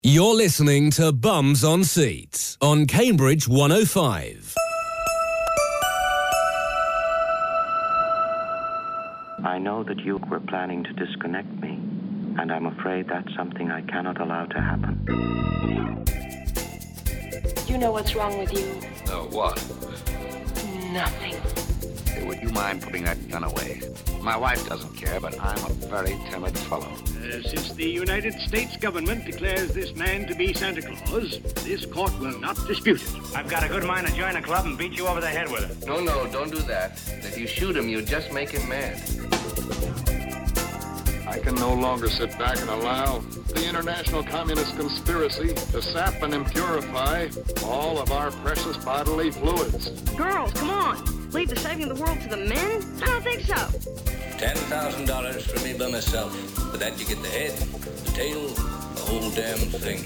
You're listening to Bums on Seats on Cambridge 105. I know that you were planning to disconnect me, and I'm afraid that's something I cannot allow to happen. You know what's wrong with you? Oh, what? Nothing. Hey, would you mind putting that gun away? My wife doesn't care, but I'm a very timid fellow. Since the United States government declares this man to be Santa Claus, this court will not dispute it. I've got a good mind to join a club and beat you over the head with it. No, don't do that. If you shoot him, you just make him mad. I can no longer sit back and allow the international communist conspiracy to sap and impurify all of our precious bodily fluids. Girls, come on. Leave the saving of the world to the men? I don't think so. $10,000 for me by myself. For that you get the head, the tail, the whole damn thing.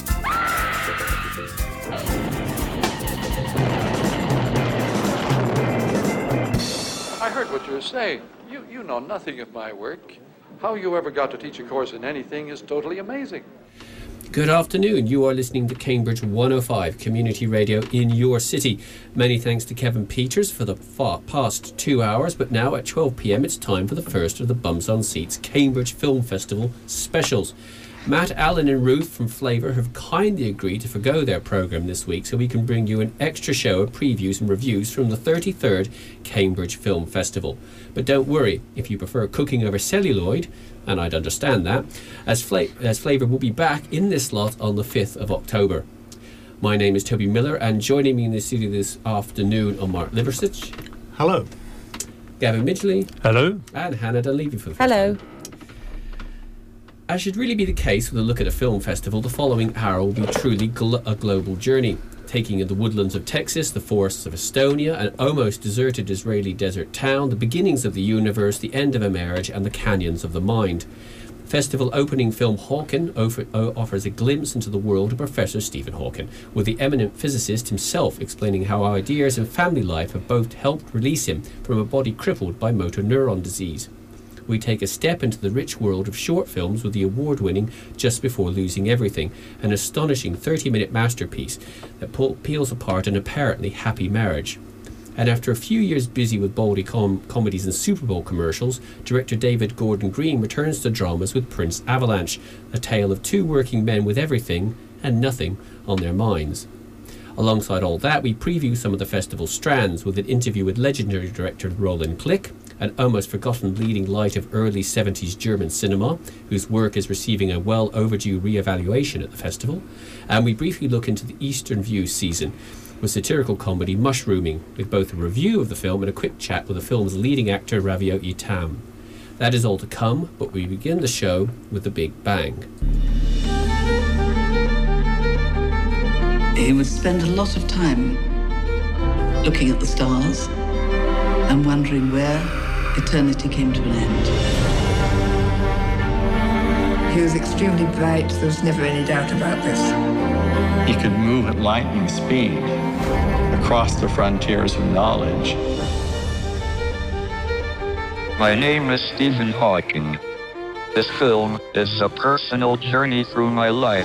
I heard what you were saying. You know nothing of my work. How you ever got to teach a course in anything is totally amazing. Good afternoon. You are listening to Cambridge 105 Community Radio in your city. Many thanks to Kevin Peters for the past 2 hours, but now at 12 p.m. it's time for the first of the Bums on Seats Cambridge Film Festival specials. Matt, Allen and Ruth from Flavour have kindly agreed to forgo their programme this week so we can bring you an extra show of previews and reviews from the 33rd Cambridge Film Festival. But don't worry, if you prefer cooking over celluloid, and I'd understand that, as Flavour will be back in this slot on the 5th of October. My name is Toby Miller, and joining me in the studio this afternoon are Mark Liversidge. Hello. Gavin Midgley. Hello. And Hannah Dunleavy for the Hello. As should really be the case with a look at a film festival, the following hour will be truly a global journey, taking in the woodlands of Texas, the forests of Estonia, an almost deserted Israeli desert town, the beginnings of the universe, the end of a marriage, and the canyons of the mind. Festival opening film Hawking offers a glimpse into the world of Professor Stephen Hawking, with the eminent physicist himself explaining how ideas and family life have both helped release him from a body crippled by motor neuron disease. We take a step into the rich world of short films with the award-winning Just Before Losing Everything, an astonishing 30-minute masterpiece that peels apart an apparently happy marriage. And after a few years busy with baldy comedies and Super Bowl commercials, director David Gordon Green returns to dramas with Prince Avalanche, a tale of two working men with everything and nothing on their minds. Alongside all that, we preview some of the festival's strands with an interview with legendary director Roland Klick, an almost forgotten leading light of early 70s German cinema, whose work is receiving a well-overdue re-evaluation at the festival. And we briefly look into the Eastern View season, with satirical comedy Mushrooming, with both a review of the film and a quick chat with the film's leading actor Ravioty Tam. That is all to come, but we begin the show with the Big Bang. He would spend a lot of time looking at the stars and wondering where eternity came to an end. He was extremely bright. There was never any doubt about this. He could move at lightning speed across the frontiers of knowledge. My name is Stephen Hawking. This film is a personal journey through my life.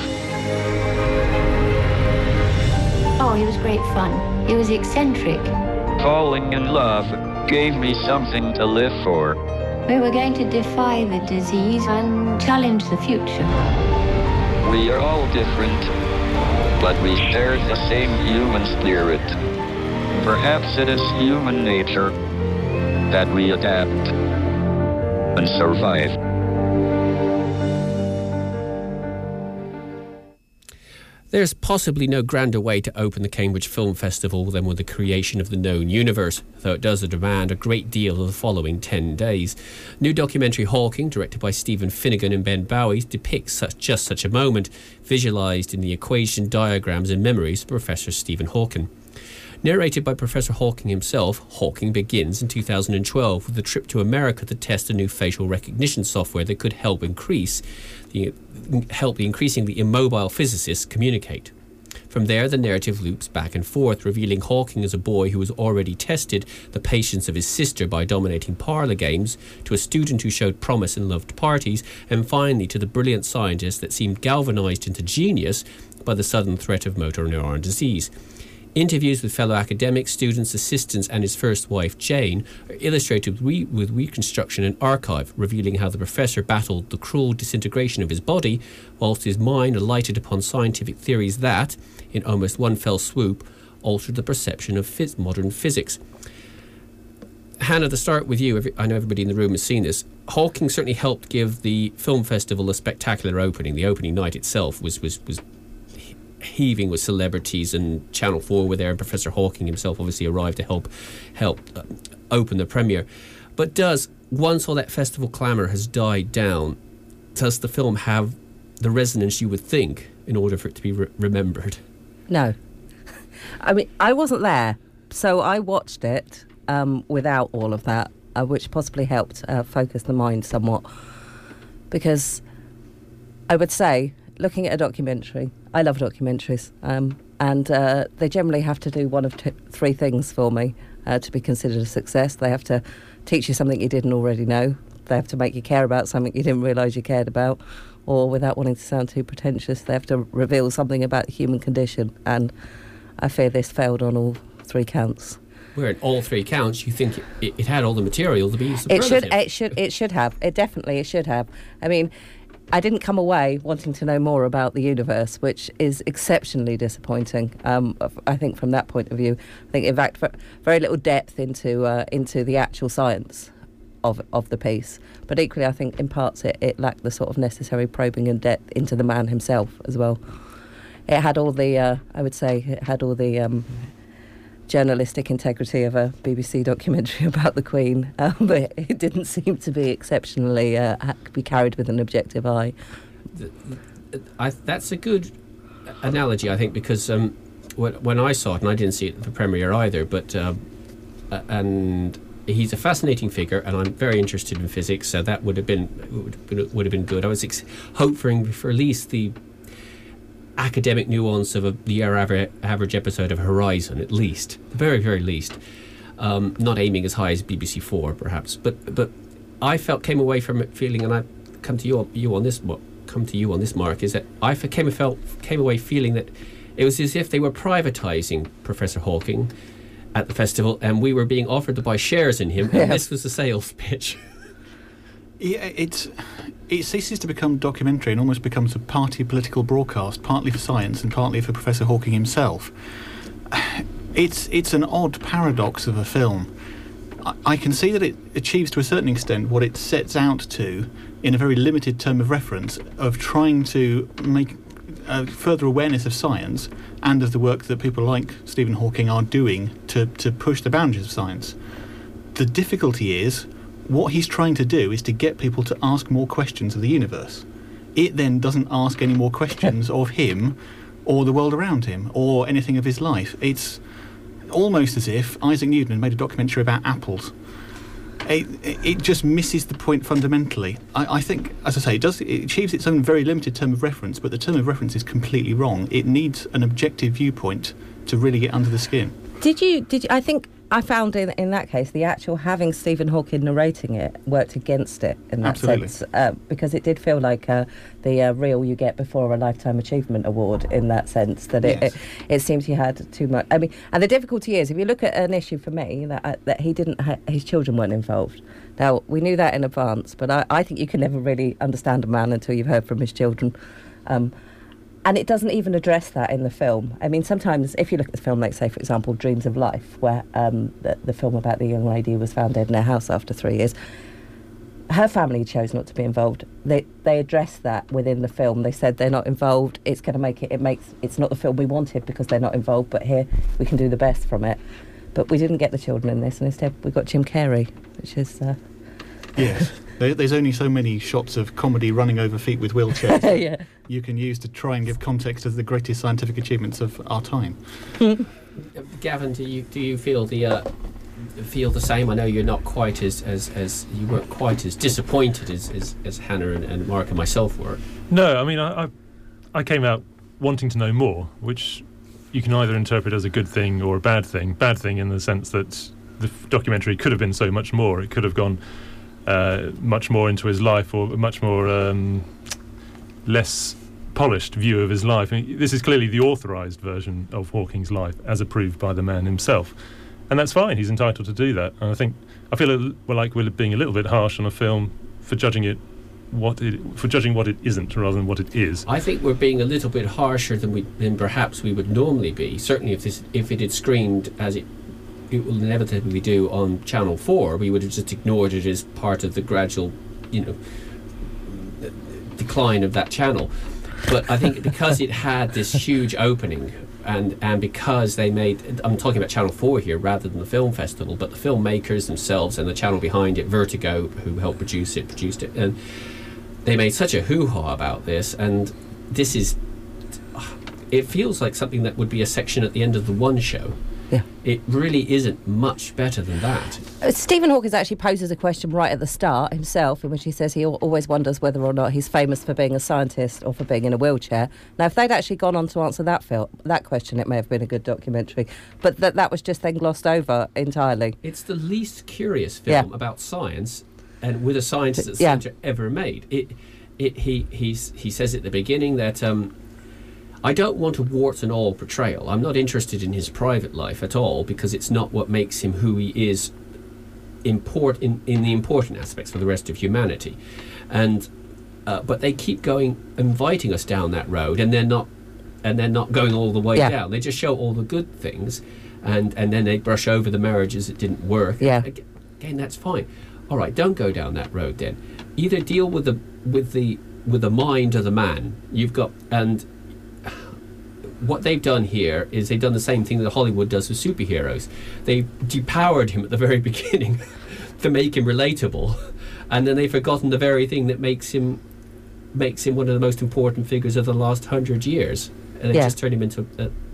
Oh, he was great fun. He was eccentric. Falling in love gave me something to live for. We were going to defy the disease and challenge the future. We are all different, but we share the same human spirit. Perhaps it is human nature that we adapt and survive. There's possibly no grander way to open the Cambridge Film Festival than with the creation of the known universe, though it does demand a great deal of the following 10 days. New documentary Hawking, directed by Stephen Finnegan and Ben Bowie, depicts just such a moment, visualised in the equation, diagrams and memories of Professor Stephen Hawking. Narrated by Professor Hawking himself, Hawking begins in 2012 with a trip to America to test a new facial recognition software that could help the increasingly immobile physicists communicate. From there, the narrative loops back and forth, revealing Hawking as a boy who has already tested the patience of his sister by dominating parlour games, to a student who showed promise and loved parties, and finally to the brilliant scientist that seemed galvanised into genius by the sudden threat of motor neuron disease. Interviews with fellow academics, students, assistants and his first wife, Jane, are illustrated with reconstruction and archive, revealing how the professor battled the cruel disintegration of his body, whilst his mind alighted upon scientific theories that, in almost one fell swoop, altered the perception of modern physics. Hannah, to start with you, I know everybody in the room has seen this. Hawking certainly helped give the film festival a spectacular opening. The opening night itself was heaving with celebrities, and Channel 4 were there, and Professor Hawking himself obviously arrived to help open the premiere. But once all that festival clamour has died down, does the film have the resonance you would think in order for it to be remembered? No. I mean, I wasn't there, so I watched it without all of that, which possibly helped focus the mind somewhat. Because I would say, looking at a documentary, I love documentaries, and they generally have to do one of three things for me to be considered a success. They have to teach you something you didn't already know. They have to make you care about something you didn't realise you cared about. Or, without wanting to sound too pretentious, they have to reveal something about the human condition. And I fear this failed on all three counts. Where in all three counts, you think it had all the material to be superlative. It should have. It should have. I mean, I didn't come away wanting to know more about the universe, which is exceptionally disappointing. I think from that point of view, I think in fact very little depth into the actual science of the piece. But equally, I think in parts it lacked the sort of necessary probing and depth into the man himself as well. It had all the journalistic integrity of a BBC documentary about the Queen, but it didn't seem to be exceptionally be carried with an objective eye. That's a good analogy, I think, because when I saw it, and I didn't see it at the premiere either, but and he's a fascinating figure, and I'm very interested in physics, so that would have been good. I was hoping for at least the academic nuance of the average episode of Horizon, at least, the very, very least. Not aiming as high as BBC 4, perhaps, but I came away from it feeling, and I come to you on this, Mark, is that I came away feeling that it was as if they were privatising Professor Hawking at the festival, and we were being offered to buy shares in him, and this was the sales pitch. Yeah, it ceases to become documentary and almost becomes a party political broadcast, partly for science and partly for Professor Hawking himself. It's an odd paradox of a film. I can see that it achieves to a certain extent what it sets out to in a very limited term of reference, of trying to make further awareness of science and of the work that people like Stephen Hawking are doing to push the boundaries of science. The difficulty is, what he's trying to do is to get people to ask more questions of the universe. It then doesn't ask any more questions of him or the world around him or anything of his life. It's almost as if Isaac Newton had made a documentary about apples. It just misses the point fundamentally. I think, as I say, it achieves its own very limited term of reference, but the term of reference is completely wrong. It needs an objective viewpoint to really get under the skin. Did you? I think I found in that case the actual having Stephen Hawking narrating it worked against it in that sense, because it did feel like the reel you get before a Lifetime Achievement Award in that sense, that it seems he had too much. I mean, and the difficulty is, if you look at an issue for me, that he didn't his children weren't involved. Now, we knew that in advance, but I think you can never really understand a man until you've heard from his children. And it doesn't even address that in the film. I mean, sometimes if you look at the film, like, say, for example, Dreams of Life, where the film about the young lady who was found dead in her house after 3 years, her family chose not to be involved. They addressed that within the film. They said they're not involved. It's going to make it's not the film we wanted because they're not involved, but here we can do the best from it. But we didn't get the children in this, and instead we got Jim Carrey, which is... Yes. There's only so many shots of comedy running over feet with wheelchairs you can use to try and give context to the greatest scientific achievements of our time. Gavin, do you feel the same? I know you're not quite as you weren't quite as disappointed as Hannah and Mark and myself were. No, I mean I came out wanting to know more, which you can either interpret as a good thing or a bad thing. Bad thing in the sense that the documentary could have been so much more. It could have gone much more into his life, or a much more less polished view of his life. I mean, this is clearly the authorised version of Hawking's life, as approved by the man himself, and that's fine. He's entitled to do that. And I feel like we're being a little bit harsh on a film for judging what it isn't rather than what it is. I think we're being a little bit harsher than perhaps we would normally be. Certainly, if it had screened as it will inevitably do on Channel 4, we would have just ignored it as part of the gradual, decline of that channel. But I think because it had this huge opening, and because they made, I'm talking about Channel 4 here rather than the film festival, but the filmmakers themselves and the channel behind it, Vertigo, who helped produced it, and they made such a hoo-ha about this, and it feels like something that would be a section at the end of the One show. Yeah. It really isn't much better than that. Stephen Hawking actually poses a question right at the start himself, in which he says he always wonders whether or not he's famous for being a scientist or for being in a wheelchair. Now, if they'd actually gone on to answer that question, it may have been a good documentary. But that was just then glossed over entirely. It's the least curious film about science, and with a scientist that's Sandra ever made. He says at the beginning that I don't want a warts and all portrayal. I'm not interested in his private life at all, because it's not what makes him who he is in the important aspects for the rest of humanity. And but they keep inviting us down that road, and they're not going all the way down. They just show all the good things, and then they brush over the marriages that didn't work. Yeah. Again, that's fine. All right, don't go down that road then. Either deal with the mind of the man you've got, and what they've done here is they've done the same thing that Hollywood does with superheroes. They've depowered him at the very beginning to make him relatable, and then they've forgotten the very thing that makes him one of the most important figures of the last 100 years, and they just turn him into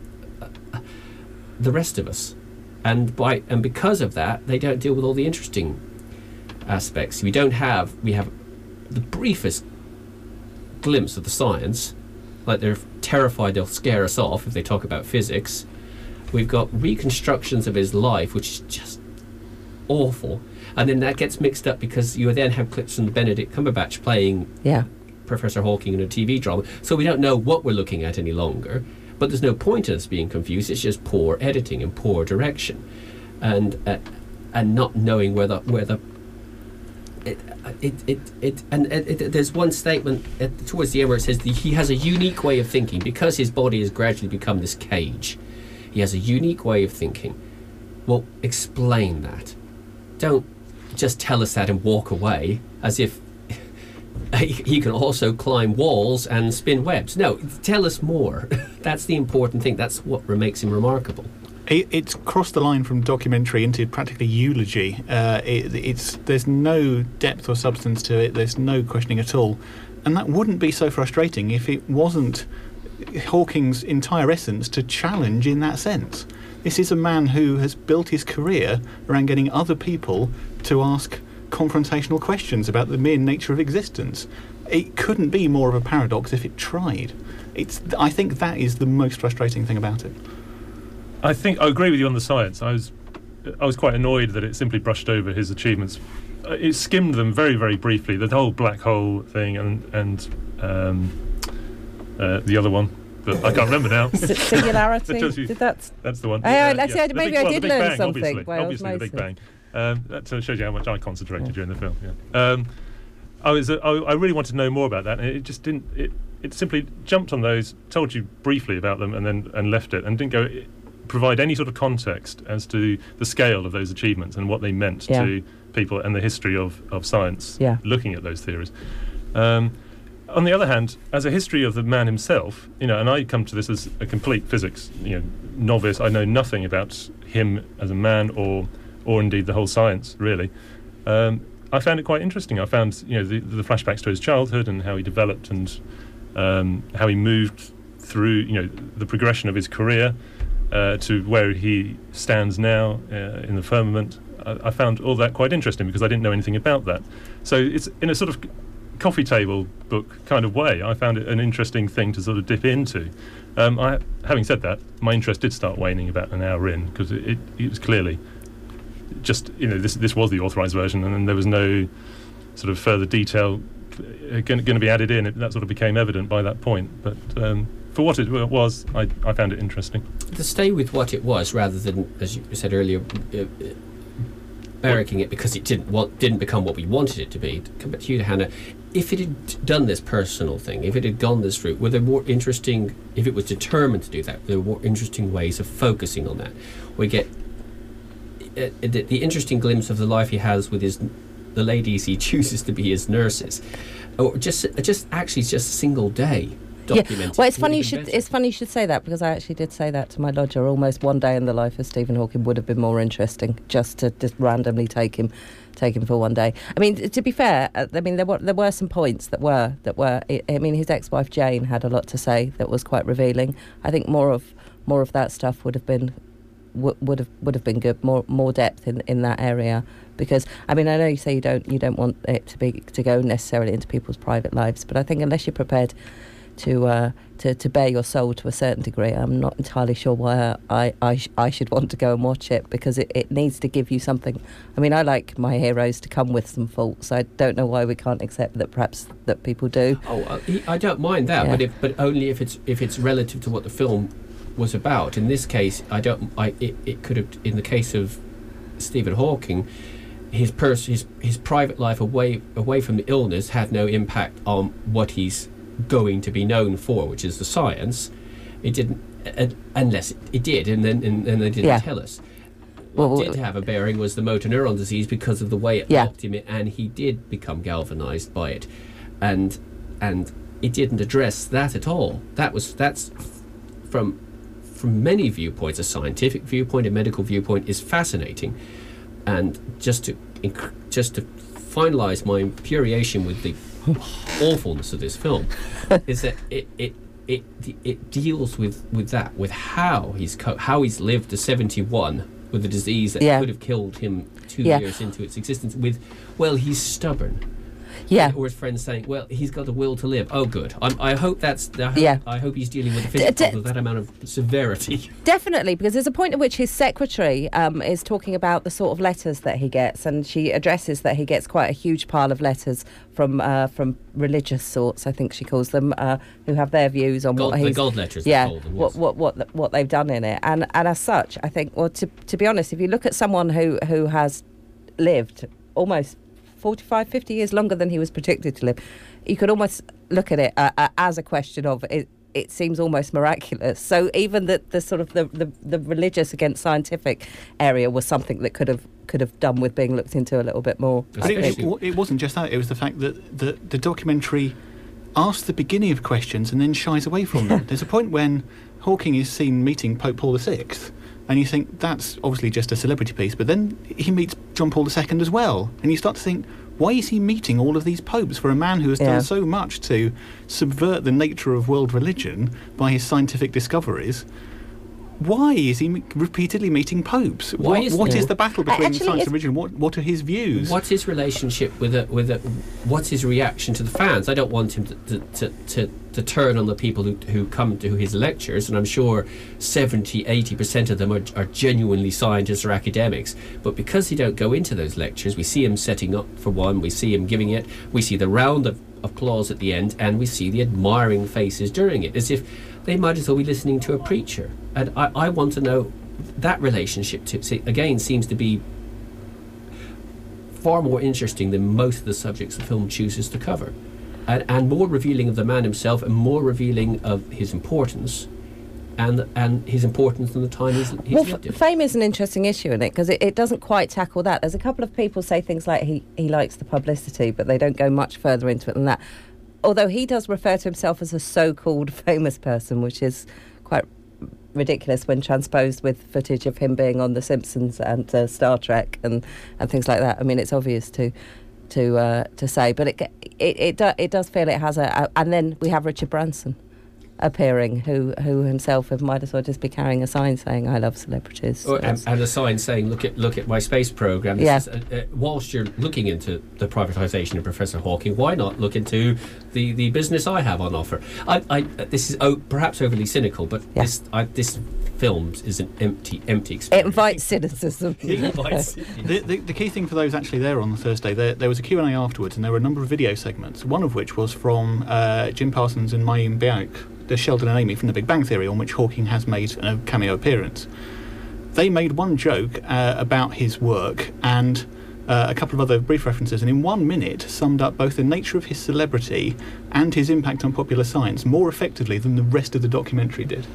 the rest of us. And because of that, they don't deal with all the interesting aspects. We have the briefest glimpse of the science, like they're terrified they'll scare us off if they talk about physics. We've got reconstructions of his life, which is just awful, and then that gets mixed up because you then have clips from Benedict Cumberbatch playing Professor Hawking in a TV drama, so we don't know what we're looking at any longer. But there's no point in us being confused. It's just poor editing and poor direction, and not knowing where the there's one statement towards the end where it says he has a unique way of thinking because his body has gradually become this cage. He has a unique way of thinking. Well, explain that. Don't just tell us that and walk away as if he can also climb walls and spin webs. No, tell us more. That's the important thing. That's what makes him remarkable. It's crossed the line from documentary into practically eulogy. There's no depth or substance to it. There's no questioning at all. And that wouldn't be so frustrating if it wasn't Hawking's entire essence to challenge in that sense. This is a man who has built his career around getting other people to ask confrontational questions about the mere nature of existence. It couldn't be more of a paradox if it tried. I think that is the most frustrating thing about it. I think I agree with you on the science. I was quite annoyed that it simply brushed over his achievements. It skimmed them very, very briefly. The whole black hole thing and the other one, but I can't remember now. Is it singularity? That's the one. Maybe I did learn something. Obviously, the Big Bang. That shows you how much I concentrated during the film. Yeah. I really wanted to know more about that, and it just didn't. It simply jumped on those, told you briefly about them, and left it, and didn't provide any sort of context as to the scale of those achievements and what they meant to people and the history of science looking at those theories. On the other hand, as a history of the man himself, and I come to this as a complete physics novice. I know nothing about him as a man or indeed the whole science, really. I found it quite interesting. I found the flashbacks to his childhood and how he developed and how he moved through the progression of his career to where he stands now in the firmament. I found all that quite interesting because I didn't know anything about that. So it's in a sort of coffee table book kind of way. I found it an interesting thing to sort of dip into. Having said that, my interest did start waning about an hour in, because it was clearly just, this was the authorised version, and then there was no sort of further detail going to be added in. That sort of became evident by that point. But for what it was, I found it interesting. To stay with what it was, rather than, as you said earlier, barracking it because it didn't become what we wanted it to be. To come back to you, Hannah, if it had done this personal thing, if it had gone this route, were there more interesting, if it was determined to do that, there were more interesting ways of focusing on that? We get the interesting glimpse of the life he has with the ladies he chooses to be his nurses, or just a single day documented. Yeah. Well, it's funny you should say that, because I actually did say that to my lodger. Almost one day in the life of Stephen Hawking would have been more interesting, just to randomly take him for one day. I mean, to be fair, there were some points that were. I mean, his ex-wife Jane had a lot to say that was quite revealing. I think more of that stuff would have been good, more depth in that area, because I mean, I know you say you don't want it to go necessarily into people's private lives, but I think unless you're prepared to bare your soul to a certain degree, I'm not entirely sure why I should want to go and watch it, because it needs to give you something. I mean, I like my heroes to come with some faults. I don't know why we can't accept that perhaps that people do. I don't mind that, yeah. but only if it's relative to what the film was about. In this case, it could have, in the case of Stephen Hawking, his private life away from the illness had no impact on what he's going to be known for, which is the science. It didn't, unless it did, and then they didn't tell us. What did have a bearing was the motor neuron disease, because of the way it knocked him in, and he did become galvanised by it, and it didn't address that at all. That's from many viewpoints, a scientific viewpoint, a medical viewpoint, is fascinating. And just to finalise my infuriation with the awfulness of this film, is that it deals with that, with how he's lived to 71 with a disease that could have killed him 2 years into its existence. He's stubborn. Yeah. Or his friends saying, well, he's got the will to live. Oh, good. I hope I hope he's dealing with the physical with that amount of severity. Definitely, because there's a point at which his secretary is talking about the sort of letters that he gets, and she addresses that he gets quite a huge pile of letters from religious sorts, I think she calls them, who have their views on what he's... The gold letters, yeah, they call them, yes. what they've done in it. And as such, I think, well, to be honest, if you look at someone who has lived almost 45, 50 years longer than he was predicted to live, you could almost look at it as a question of it seems almost miraculous. So even the sort of the religious against scientific area was something that could have done with being looked into a little bit more. But it wasn't just that, it was the fact that the documentary asks the beginning of questions and then shies away from them. There's a point when Hawking is seen meeting Pope Paul VI, and you think that's obviously just a celebrity piece, but then he meets John Paul II as well, and you start to think, why is he meeting all of these popes for a man who has done so much to subvert the nature of world religion by his scientific discoveries? Why is he repeatedly meeting popes? What is the battle between science and religion? What are his views? What's his relationship what's his reaction to the fans? I don't want him to turn on the people who come to his lectures, and I'm sure 70-80% of them are genuinely scientists or academics, but because he don't go into those lectures, we see him setting up for one, we see him giving it, we see the round of applause at the end, and we see the admiring faces during it, as if they might as well be listening to a preacher. And I want to know that relationship again seems to be far more interesting than most of the subjects the film chooses to cover, and more revealing of the man himself, and more revealing of his importance, and his importance in the time he's lived in. Fame is an interesting issue in it, because it doesn't quite tackle that. There's a couple of people say things like he likes the publicity, but they don't go much further into it than that. Although he does refer to himself as a so-called famous person, which is quite ridiculous when transposed with footage of him being on The Simpsons and Star Trek and things like that. I mean, it's obvious to say, but it does feel it has and then we have Richard Branson. appearing, who himself might as well just be carrying a sign saying "I love celebrities," and a sign saying "Look at my space program." This is, whilst you're looking into the privatisation of Professor Hawking, why not look into the business I have on offer? This is perhaps overly cynical, but this film is an empty experience. It invites cynicism. The key thing for those actually there on the Thursday, there was a Q&A afterwards, and there were a number of video segments, one of which was from Jim Parsons and Mayim Bialik, the Sheldon and Amy from The Big Bang Theory, on which Hawking has made a cameo appearance. They made one joke about his work and a couple of other brief references, and in 1 minute summed up both the nature of his celebrity and his impact on popular science more effectively than the rest of the documentary did.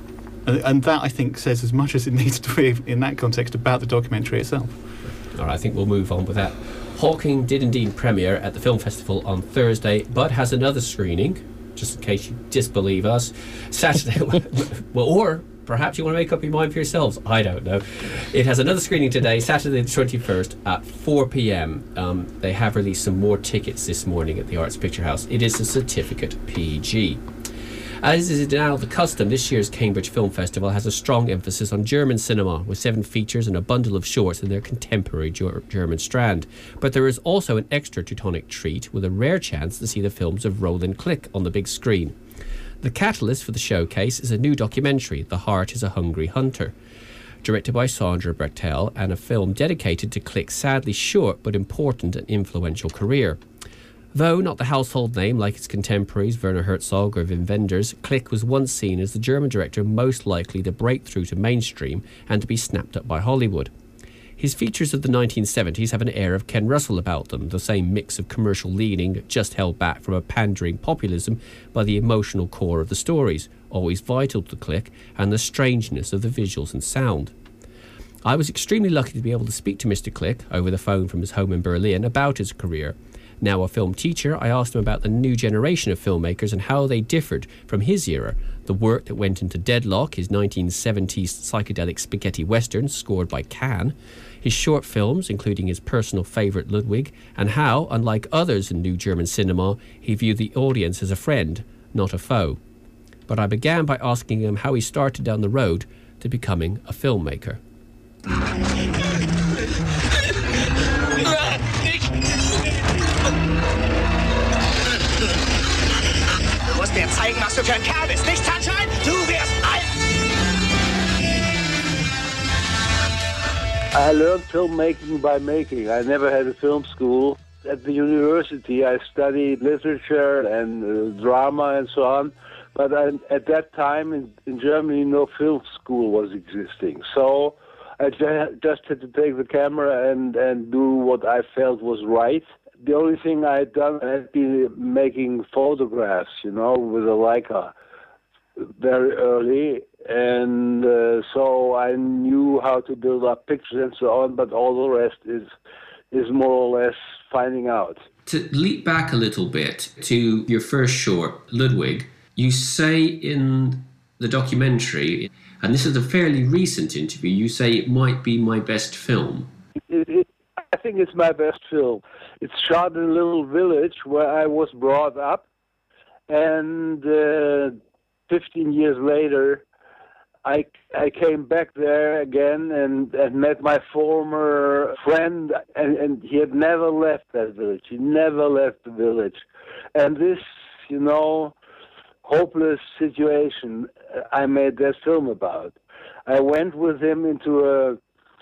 And that, I think, says as much as it needs to be in that context about the documentary itself. All right, I think we'll move on with that. Hawking did indeed premiere at the film festival on Thursday, but has another screening, just in case you disbelieve us, Saturday. Well, or perhaps you want to make up your mind for yourselves. I don't know. It has another screening today, Saturday the 21st at 4 p.m. They have released some more tickets this morning at the Arts Picture House. It is a certificate PG. As is now the custom, this year's Cambridge Film Festival has a strong emphasis on German cinema, with 7 features and a bundle of shorts in their contemporary German strand. But there is also an extra Teutonic treat, with a rare chance to see the films of Roland Klick on the big screen. The catalyst for the showcase is a new documentary, The Heart is a Hungry Hunter, directed by Sandra Brechtel, and a film dedicated to Klick's sadly short but important and influential career. Though not the household name like its contemporaries Werner Herzog or Wim Wenders, Klick was once seen as the German director most likely to break through to mainstream and to be snapped up by Hollywood. His features of the 1970s have an air of Ken Russell about them, the same mix of commercial leaning just held back from a pandering populism by the emotional core of the stories, always vital to Klick, and the strangeness of the visuals and sound. I was extremely lucky to be able to speak to Mr. Klick over the phone from his home in Berlin about his career. Now a film teacher, I asked him about the new generation of filmmakers and how they differed from his era, the work that went into Deadlock, his 1970s psychedelic spaghetti western scored by Cannes, his short films, including his personal favourite Ludwig, and how, unlike others in new German cinema, he viewed the audience as a friend, not a foe. But I began by asking him how he started down the road to becoming a filmmaker. Du musst mir zeigen, was du für ein Kerl bist, nicht Sunshine? Du wirst alt! I learned filmmaking by making. I never had a film school. At the university, I studied literature and drama and so on. But at that time in Germany, no film school was existing. So I just had to take the camera and do what I felt was right. The only thing I had done had been making photographs, with a Leica very early. And so I knew how to build up pictures and so on, but all the rest is more or less finding out. To leap back a little bit to your first short, Ludwig, you say in the documentary, and this is a fairly recent interview, you say it might be my best film. I think it's my best film. It's shot in a little village where I was brought up, and 15 years later, I came back there again and met my former friend, and he had never left that village. He never left the village. And this, hopeless situation I made that film about. I went with him into a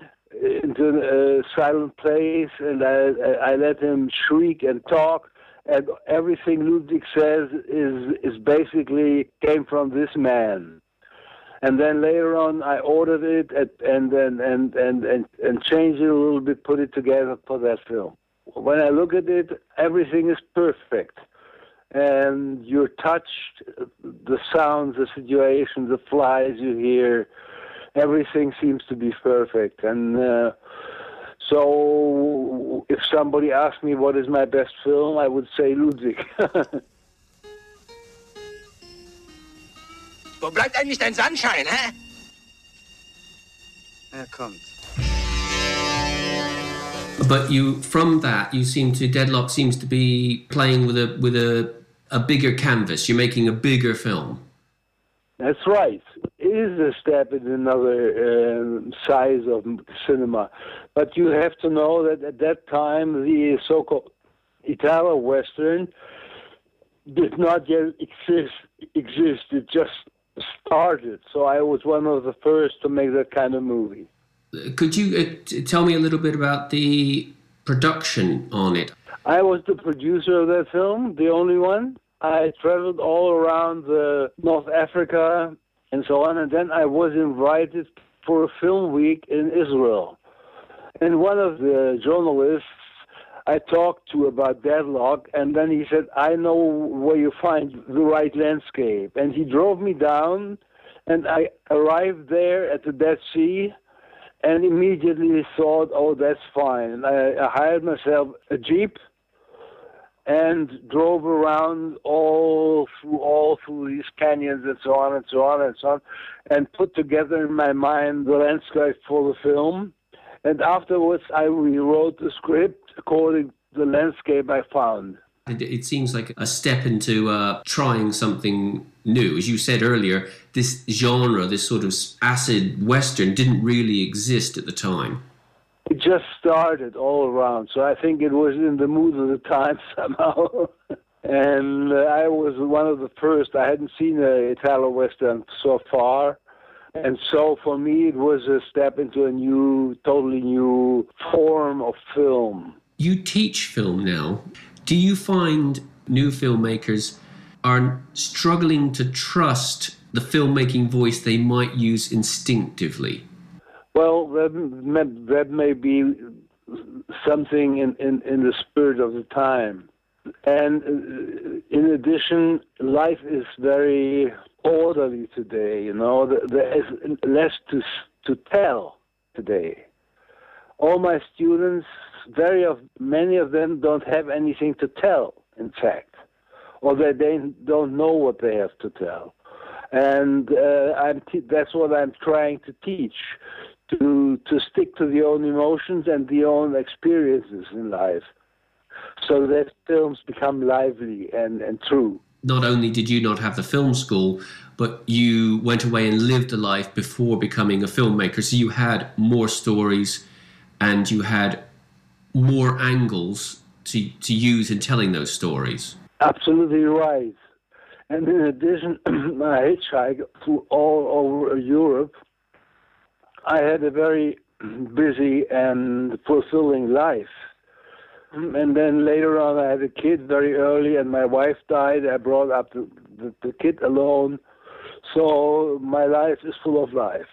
silent place, and I let him shriek and talk, and everything Ludwig says is basically came from this man. And then later on, I ordered it and changed it a little bit, put it together for that film. When I look at it, everything is perfect. And you're touched, the sounds, the situation, the flies you hear, everything seems to be perfect. And so if somebody asked me what is my best film, I would say Ludwig. Wo bleibt eigentlich dein Sunshine, hä? Kommt. But Deadlock seems to be playing with a bigger canvas. You're making a bigger film. That's right. It is a step in another size of cinema. But you have to know that at that time, the so-called Italo-Western did not yet exist. It just started. So I was one of the first to make that kind of movie. Could you tell me a little bit about the production on it? I was the producer of that film, the only one. I traveled all around North Africa and so on, and then I was invited for a film week in Israel. And one of the journalists I talked to about Deadlock, and then he said, I know where you find the right landscape. And he drove me down, and I arrived there at the Dead Sea, and immediately thought, oh, that's fine. And I hired myself a Jeep, and drove around all through these canyons and so on and so on and so on, and put together in my mind the landscape for the film. And afterwards, I rewrote the script according to the landscape I found. It seems like a step into trying something new. As you said earlier, this genre, this sort of acid Western, didn't really exist at the time. It just started all around, so I think it was in the mood of the time somehow. And I was one of the first. I hadn't seen an Italo-Western so far. And so for me, it was a step into a totally new form of film. You teach film now. Do you find new filmmakers are struggling to trust the filmmaking voice they might use instinctively? Well, that may be something in the spirit of the time. And in addition, life is very orderly today, you know. There is less to tell today. All my students, many of them don't have anything to tell, in fact. Or they don't know what they have to tell. And that's what I'm trying to teach. To stick to their own emotions and their own experiences in life, so that films become lively and true. Not only did you not have the film school, but you went away and lived a life before becoming a filmmaker, so you had more stories and you had more angles to use in telling those stories. Absolutely right. And in addition, I hitchhiked through all over Europe. I had a very busy and fulfilling life. And then later on, I had a kid very early, and my wife died. I brought up the kid alone. So my life is full of life.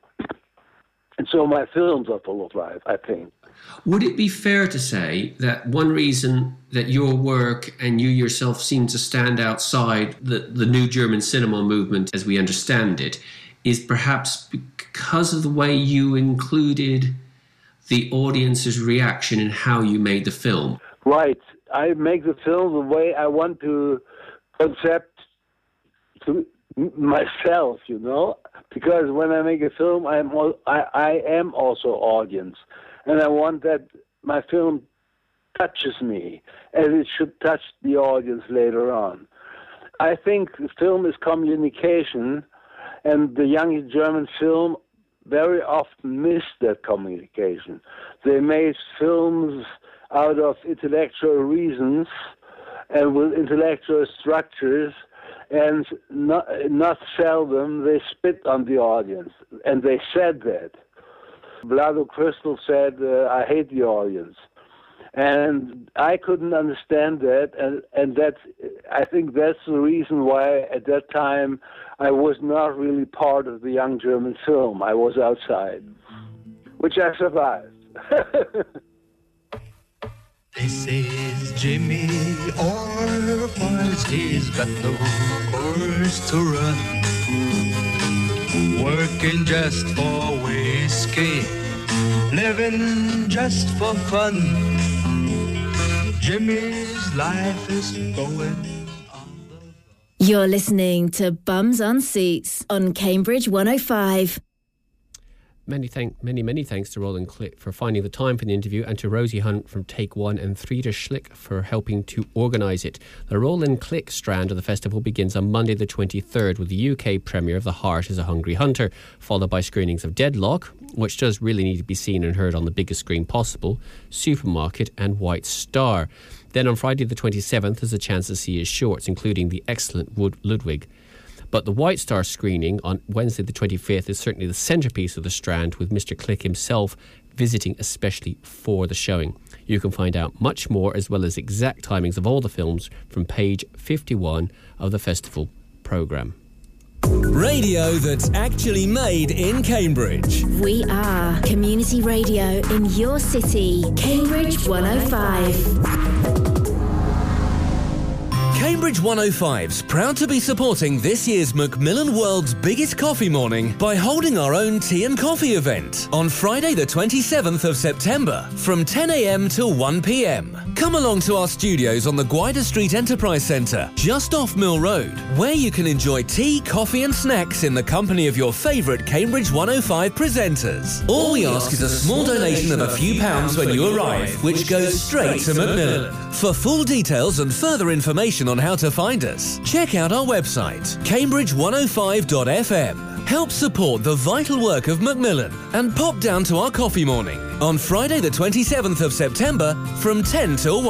And so my films are full of life, I think. Would it be fair to say that one reason that your work and you yourself seem to stand outside the new German cinema movement as we understand it is perhaps because of the way you included the audience's reaction in how you made the film? Right. I make the film the way I want to concept to myself, you know, because when I make a film, I am also audience, and I want that my film touches me as it should touch the audience later on. I think film is communication, and the young German film very often missed that communication. They made films out of intellectual reasons and with intellectual structures, and not seldom they spit on the audience, and they said that. Vlado Crystal said, I hate the audience. And I couldn't understand that, and I think that's the reason why at that time I was not really part of the young German film. I was outside, which I survived. This is Jimmy Orpheus, he's got no course to run, working just for whiskey, living just for fun. Jimmy's life is going. You're listening to Bums on Seats on Cambridge 105. Many thanks to Roland Click for finding the time for the interview, and to Rosie Hunt from Take One and Frieda Schlick for helping to organise it. The Roland Click strand of the festival begins on Monday the 23rd with the UK premiere of The Heart is a Hungry Hunter, followed by screenings of Deadlock, which does really need to be seen and heard on the biggest screen possible, Supermarket and White Star. Then on Friday the 27th there's a chance to see his shorts, including the excellent Ludwig. But the White Star screening on Wednesday the 25th is certainly the centrepiece of the strand, with Mr. Click himself visiting especially for the showing. You can find out much more, as well as exact timings of all the films, from page 51 of the festival programme. Radio that's actually made in Cambridge. We are community radio in your city. Cambridge 105. Cambridge 105's proud to be supporting this year's Macmillan World's biggest coffee morning by holding our own tea and coffee event on Friday the 27th of September from 10 a.m. till 1 p.m. Come along to our studios on the Gwyder Street Enterprise Centre, just off Mill Road, where you can enjoy tea, coffee and snacks in the company of your favourite Cambridge 105 presenters. All we ask is a small donation of a few pounds when you arrive, which goes straight to Macmillan. For full details and further information on how to find us, check out our website, cambridge105.fm. Help support the vital work of Macmillan and pop down to our coffee morning on Friday the 27th of September from 10 till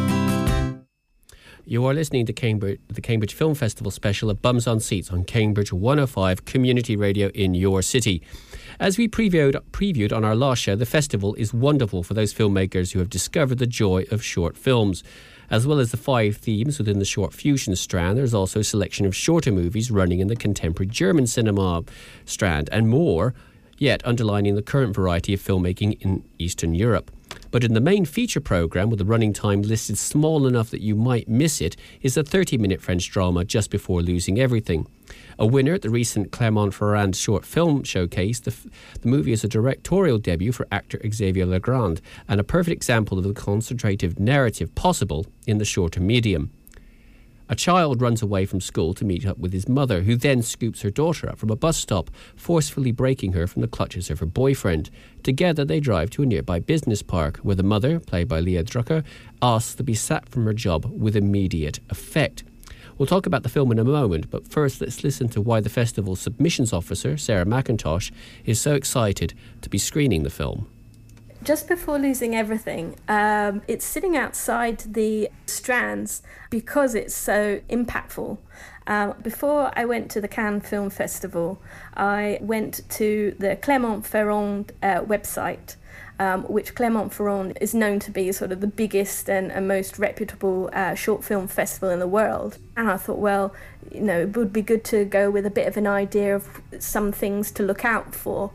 1. You are listening to the Cambridge Film Festival special of Bums on Seats on Cambridge 105 Community Radio in your city. As we previewed on our last show, the festival is wonderful for those filmmakers who have discovered the joy of short films. As well as the 5 themes within the short fusion strand, there's also a selection of shorter movies running in the contemporary German cinema strand, and more yet underlining the current variety of filmmaking in Eastern Europe. But in the main feature programme, with the running time listed small enough that you might miss it, is a 30-minute French drama, Just Before Losing Everything. A winner at the recent Clermont-Ferrand Short Film Showcase, the movie is a directorial debut for actor Xavier Legrand, and a perfect example of the concentrative narrative possible in the shorter medium. A child runs away from school to meet up with his mother, who then scoops her daughter up from a bus stop, forcefully breaking her from the clutches of her boyfriend. Together they drive to a nearby business park, where the mother, played by Leah Drucker, asks to be sacked from her job with immediate effect. We'll talk about the film in a moment, but first let's listen to why the festival's submissions officer, Sarah McIntosh, is so excited to be screening the film. Just Before Losing Everything, it's sitting outside the strands because it's so impactful. Before I went to the Cannes Film Festival, I went to the Clermont-Ferrand website, which Clermont-Ferrand is known to be sort of the biggest and most reputable short film festival in the world. And I thought, well, you know, it would be good to go with a bit of an idea of some things to look out for.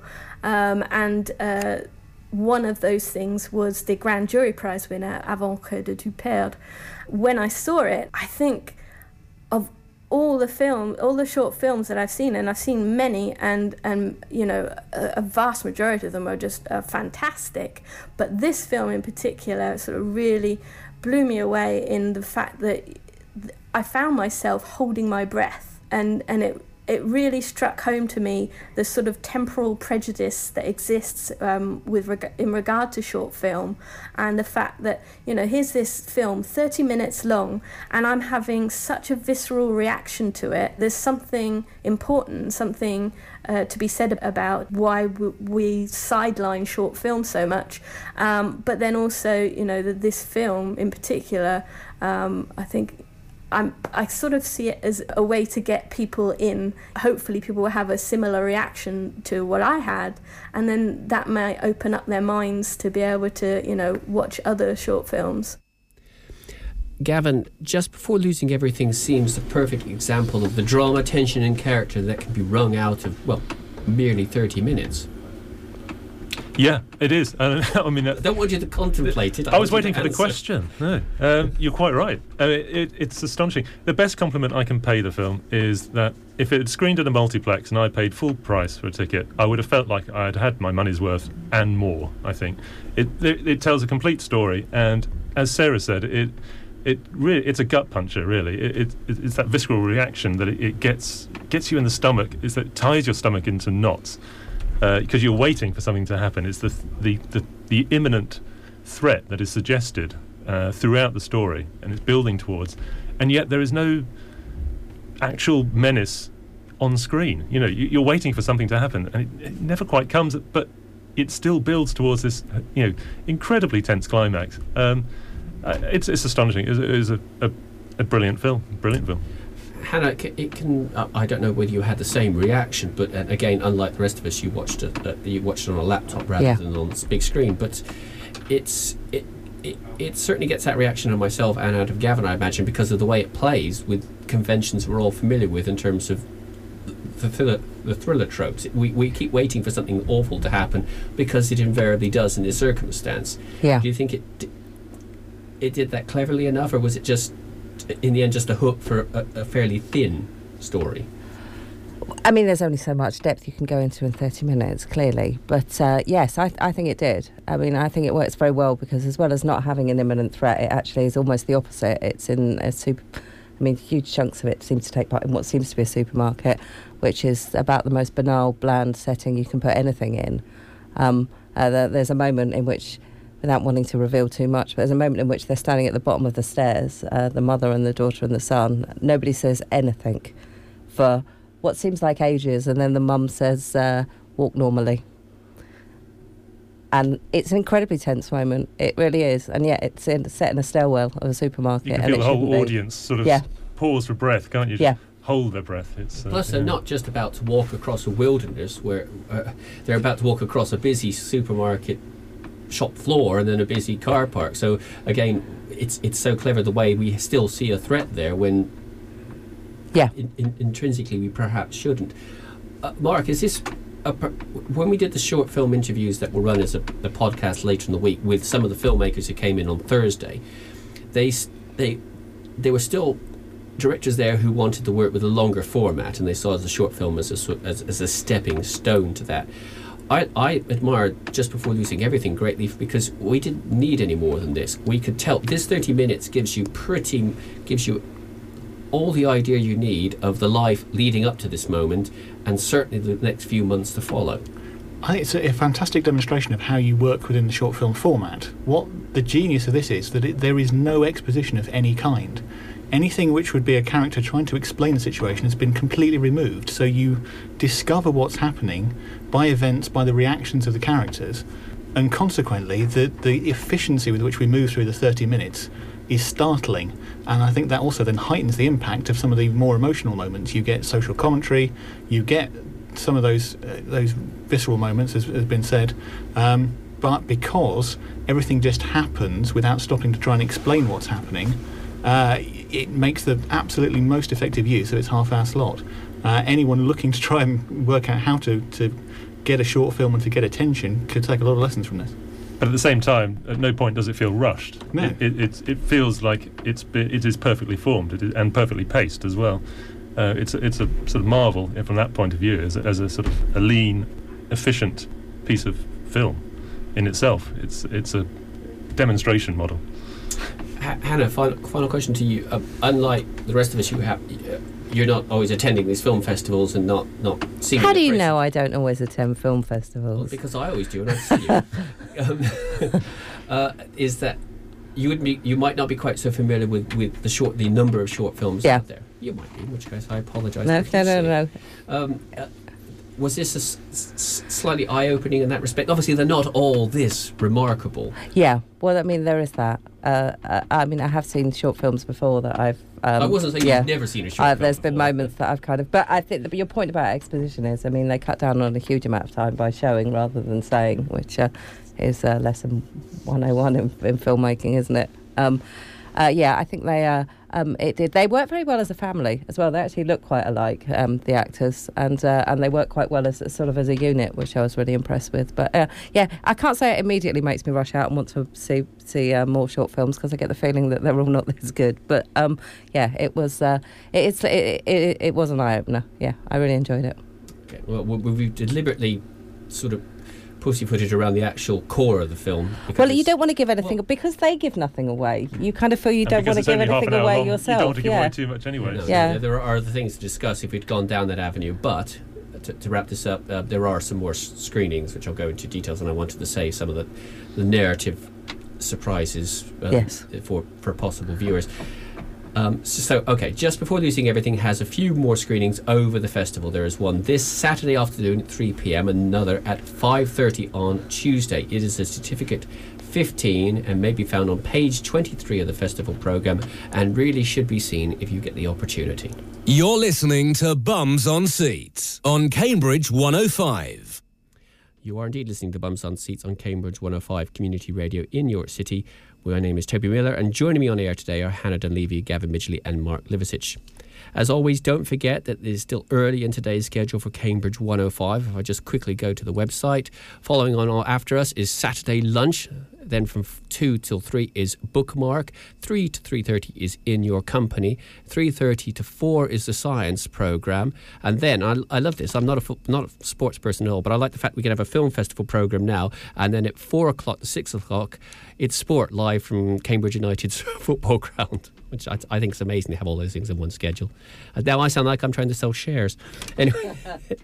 One of those things was the Grand Jury Prize winner, Avant que de tu perdes. When I saw it, I think of all the short films that I've seen, and I've seen many, and you know, a vast majority of them are just fantastic. But this film in particular sort of really blew me away in the fact that I found myself holding my breath, and it really struck home to me the sort of temporal prejudice that exists in regard to short film, and the fact that, you know, here's this film 30 minutes long and I'm having such a visceral reaction to it. There's something important, something to be said about why we sideline short film so much, but then also, you know, this film in particular, I think I sort of see it as a way to get people in. Hopefully people will have a similar reaction to what I had, and then that might open up their minds to be able to, you know, watch other short films. Gavin, Just Before Losing Everything seems the perfect example of the drama, tension and character that can be wrung out of, well, merely 30 minutes. Yeah, it is. I mean, I don't want you to contemplate it. I was waiting for the question. No, you're quite right. It's astonishing. The best compliment I can pay the film is that if it had screened at a multiplex and I paid full price for a ticket, I would have felt like I'd had my money's worth and more. I think it tells a complete story, and as Sarah said, it's a gut puncher. Really, it's that visceral reaction that it gets you in the stomach. Is that it ties your stomach into knots. because you're waiting for something to happen. It's the imminent threat that is suggested throughout the story, and it's building towards, and yet there is no actual menace on screen. You know, you're waiting for something to happen, and it never quite comes, but it still builds towards this, you know, incredibly tense climax. It's astonishing. It is a brilliant film. Brilliant film. Hannah, it can. I don't know whether you had the same reaction, but again, unlike the rest of us, you watched it on a laptop rather than on the big screen. But it certainly gets that reaction on myself and out of Gavin, I imagine, because of the way it plays with conventions we're all familiar with in terms of the thriller tropes. We keep waiting for something awful to happen because it invariably does in this circumstance. Yeah. Do you think it did that cleverly enough, or was it just, in the end, just a hook for a fairly thin story? I mean, there's only so much depth you can go into in 30 minutes, clearly. But yes, I think it did. I mean, I think it works very well because, as well as not having an imminent threat, it actually is almost the opposite. It's in a huge chunks of it seem to take part in what seems to be a supermarket, which is about the most banal, bland setting you can put anything in. There's a moment in which, without wanting to reveal too much, but there's a moment in which they're standing at the bottom of the stairs, the mother and the daughter and the son. Nobody says anything for what seems like ages, and then the mum says, walk normally. And it's an incredibly tense moment. It really is. And yet it's set in a stairwell of a supermarket. You can feel the whole audience sort of pause for breath, can't you? Just hold their breath. Plus, they're not just about to walk across a wilderness where they're about to walk across a busy supermarket shop floor and then a busy car park. So again, it's so clever the way we still see a threat there when intrinsically we perhaps shouldn't. Mark, is this when we did the short film interviews that were run as a podcast later in the week with some of the filmmakers who came in on Thursday, they were still directors there who wanted to work with a longer format, and they saw the short film as a stepping stone to that. I admired Just Before Losing Everything greatly because we didn't need any more than this. We could tell this 30 minutes gives you all the idea you need of the life leading up to this moment, and certainly the next few months to follow. I think it's a fantastic demonstration of how you work within the short film format. What the genius of this is that there is no exposition of any kind. Anything which would be a character trying to explain the situation has been completely removed, so you discover what's happening by events, by the reactions of the characters, and consequently the efficiency with which we move through the 30 minutes is startling, and I think that also then heightens the impact of some of the more emotional moments. You get social commentary, you get some of those visceral moments, as has been said, but because everything just happens without stopping to try and explain what's happening, it makes the absolutely most effective use of its half-hour slot. Anyone looking to try and work out how to get a short film and to get attention could take a lot of lessons from this. But at the same time, at no point does it feel rushed. No. It feels like it is perfectly formed and perfectly paced as well. It's a sort of marvel from that point of view as a sort of a lean, efficient piece of film in itself. It's a demonstration model. Hannah, final question to you. Unlike the rest of us, you're not always attending these film festivals and not seeing. How do you know I don't always attend film festivals? Well, because I always do, and I see you. Is that you might not be quite so familiar with the number of short films out there. You might be, in which case I apologise. No. Was this slightly eye-opening in that respect? Obviously, they're not all this remarkable. Yeah, well, I mean, there is that. I mean, I have seen short films before that I've... I wasn't saying you've never seen a short film There's been moments that I've kind of... But I think your point about exposition is, I mean, they cut down on a huge amount of time by showing rather than saying, which is lesson 101 in filmmaking, isn't it? I think it did. They work very well as a family as well. They actually look quite alike, the actors, and they work quite well as a unit, which I was really impressed with. But I can't say it immediately makes me rush out and want to see more short films because I get the feeling that they're all not this good. But it was it was an eye opener. Yeah, I really enjoyed it. Okay. Well, we've deliberately sort of pussyfooted around the actual core of the film. Well, you don't want to give anything because they give nothing away. You kind of feel you don't want to give anything away yourself. You don't want to give away too much anyway. There are other things to discuss if we'd gone down that avenue, but to wrap this up, there are some more screenings which I'll go into details, and I wanted to say some of the narrative surprises for possible viewers. Just Before Losing Everything has a few more screenings over the festival. There is one this Saturday afternoon at 3 p.m, another at 5:30 on Tuesday. It is a certificate 15 and may be found on page 23 of the festival programme, and really should be seen if you get the opportunity. You're listening to Bums on Seats on Cambridge 105. You are indeed listening to Bums on Seats on Cambridge 105 Community Radio in your city. My name is Toby Miller, and joining me on air today are Hannah Dunleavy, Gavin Midgley and Mark Liversidge. As always, don't forget that it is still early in today's schedule for Cambridge 105. If I just quickly go to the website, following on after us is Saturday Lunch. Then from 2 till 3 is Bookmark. 3 to 3:30 is In Your Company. 3:30 to 4 is the Science Programme. And then, I love this, I'm not a sports person at all, but I like the fact we can have a film festival programme now. And then at 4 o'clock to 6 o'clock, it's sport live from Cambridge United's football ground, which I think is amazing to have all those things in one schedule. And now I sound like I'm trying to sell shares. Anyway,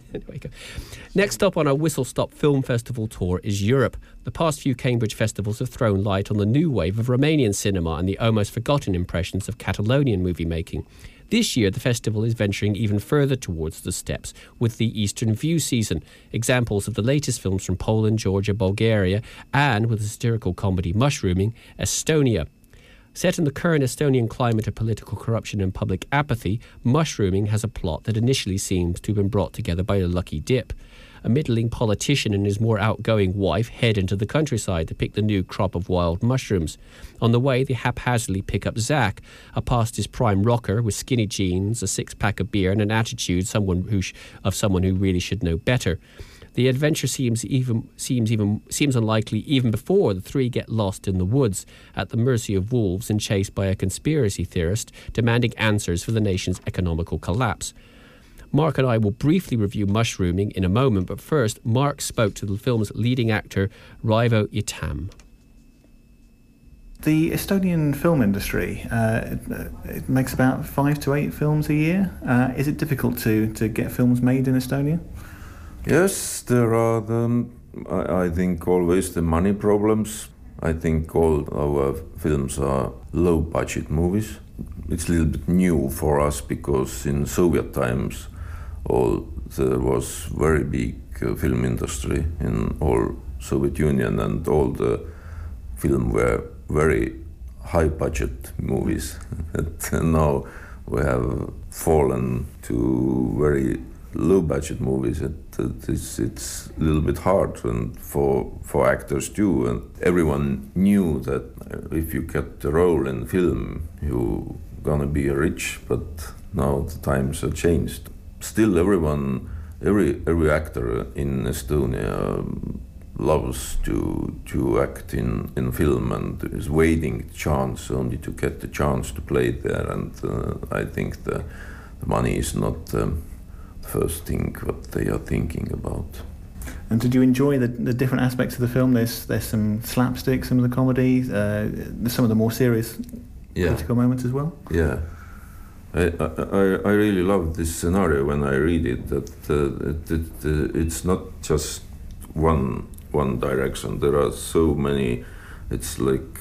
next up on our Whistle Stop Film Festival tour is Europe. The past few Cambridge festivals have thrown light on the new wave of Romanian cinema and the almost forgotten impressions of Catalonian movie making. This year, the festival is venturing even further towards the steps with the Eastern View season, examples of the latest films from Poland, Georgia, Bulgaria, and, with the satirical comedy Mushrooming, Estonia. Set in the current Estonian climate of political corruption and public apathy, Mushrooming has a plot that initially seems to have been brought together by a lucky dip. A middling politician and his more outgoing wife head into the countryside to pick the new crop of wild mushrooms. On the way, they haphazardly pick up Zach, a past his prime rocker with skinny jeans, a six-pack of beer, and an attitude of someone who really should know better. The adventure seems unlikely even before the three get lost in the woods, at the mercy of wolves and chased by a conspiracy theorist demanding answers for the nation's economical collapse. Mark and I will briefly review Mushrooming in a moment, but first, Mark spoke to the film's leading actor, Raivo Itam. The Estonian film industry, it makes about 5 to 8 films a year. Is it difficult to get films made in Estonia? Yes, there are, I think, always the money problems. I think all our films are low-budget movies. It's a little bit new for us because in Soviet times, there was very big film industry in all Soviet Union, and all the film were very high-budget movies. And now we have fallen to very low-budget movies. It's a little bit hard, and for actors too. And everyone knew that if you get a role in film, you're gonna be rich. But now the times have changed. Still, every actor in Estonia loves to act in film and is waiting chance only to get the chance to play there. And I think the money is not the first thing what they are thinking about. And did you enjoy the different aspects of the film? There's some slapstick, some of the comedy, some of the more serious political moments as well? Yeah. I really love this scenario when I read it, that it's not just one direction. There are so many. It's like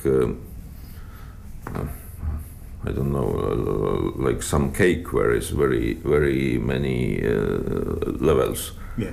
I don't know, like some cake where it's very, very many levels. Yeah.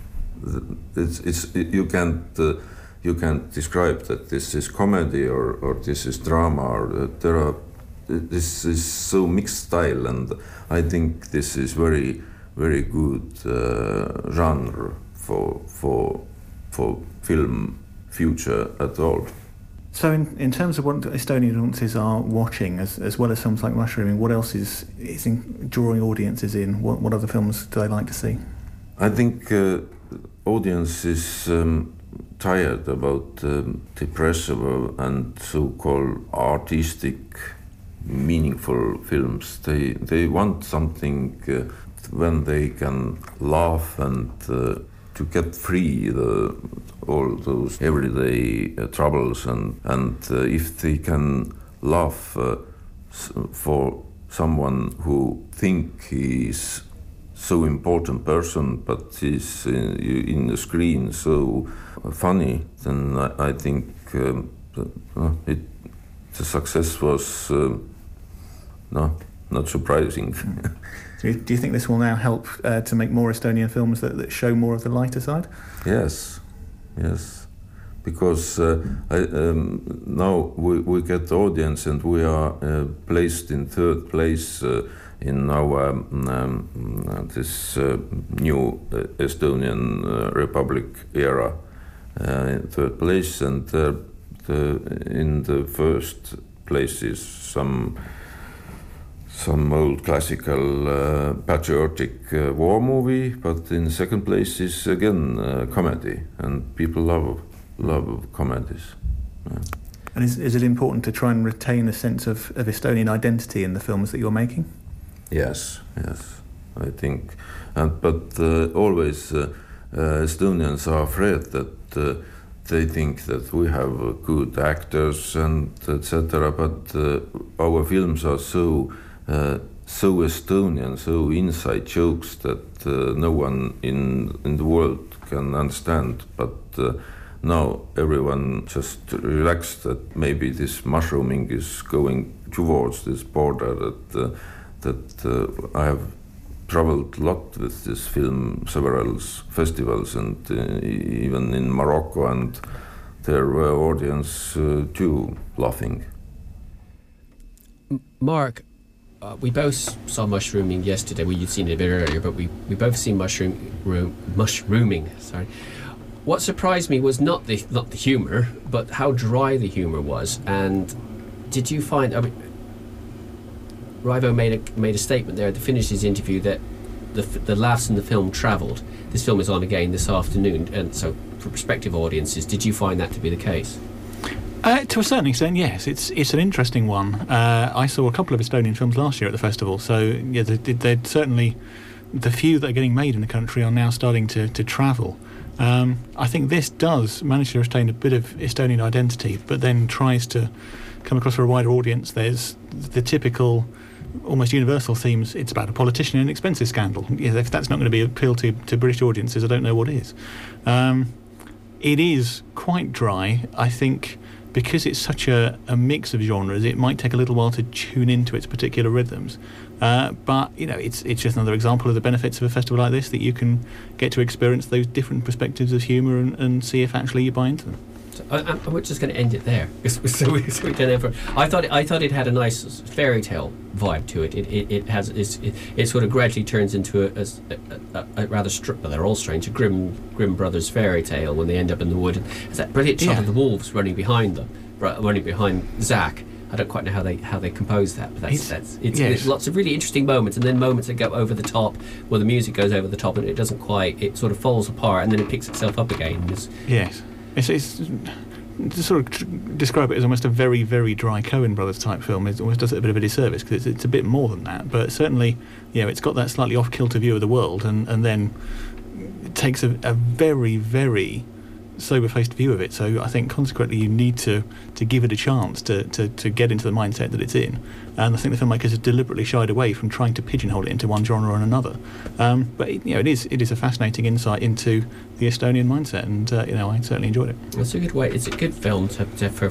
You can't describe that this is comedy or this is drama, or this is so mixed style, and I think this is very, very good genre for film future at all. So in terms of what Estonian audiences are watching, as well as films like Mushrooming, what else is drawing audiences in? What other films do they like to see? I think audience is tired about depressive and so-called artistic, meaningful films. They want something when they can laugh and to get free all those everyday troubles, and if they can laugh for someone who think he's so important person, but he's in the screen so funny, then I think the success was not surprising. So do you think this will now help to make more Estonian films that show more of the lighter side? Yes, because now we get the audience, and we are placed in third place in our this new Estonian Republic era, in third place, and in the first place is some old classical patriotic war movie, but in second place is again comedy, and people love comedies. And is it important to try and retain a sense of Estonian identity in the films that you're making? Yes, I think, but always Estonians are afraid that they think that we have good actors and etc. But our films are so Estonian, so inside jokes that no one in the world can understand. But now everyone just relaxed that maybe this mushrooming is going towards this border. That I have traveled a lot with this film, several festivals, and even in Morocco, and there were audience too laughing. Mark, we both saw Mushrooming yesterday. Well, you'd seen it a bit earlier, but we both seen Mushrooming. Sorry. What surprised me was not the humour, but how dry the humour was. And did you find? I mean, Rivo made a statement there to finish his interview that the laughs in the film travelled. This film is on again this afternoon, and so for prospective audiences, did you find that to be the case? To a certain extent, yes. It's an interesting one. I saw a couple of Estonian films last year at the festival, so yeah, they'd certainly, the few that are getting made in the country are now starting to travel. I think this does manage to retain a bit of Estonian identity, but then tries to come across for a wider audience. There's the typical, almost universal themes. It's about a politician and an expenses scandal. Yeah, if that's not going to be appeal to British audiences, I don't know what is. It is quite dry, I think. Because it's such a mix of genres, it might take a little while to tune into its particular rhythms. But, you know, it's just another example of the benefits of a festival like this, that you can get to experience those different perspectives of humour and see if actually you buy into them. So we're just going to end it there. So we don't ever. I thought it had a nice fairy tale vibe to it. It sort of gradually turns into a rather they're all strange, a Grimm Brothers fairy tale when they end up in the wood. It's that brilliant shot of the wolves running behind them, running behind Zach. I don't quite know how they compose that, but it's lots of really interesting moments, and then moments that go over the top, where the music goes over the top, and it sort of falls apart, and then it picks itself up again. Yes. It's to sort of describe it as almost a very, very dry Coen Brothers type film. It almost does it a bit of a disservice, because it's a bit more than that. But certainly, it's got that slightly off-kilter view of the world, and then it takes a very, very sober-faced view of it. So I think consequently you need to give it a chance to get into the mindset that it's in. And I think the filmmakers have deliberately shied away from trying to pigeonhole it into one genre or another. But it is a fascinating insight into the Estonian mindset, and I certainly enjoyed it. It's a good way. It's a good film for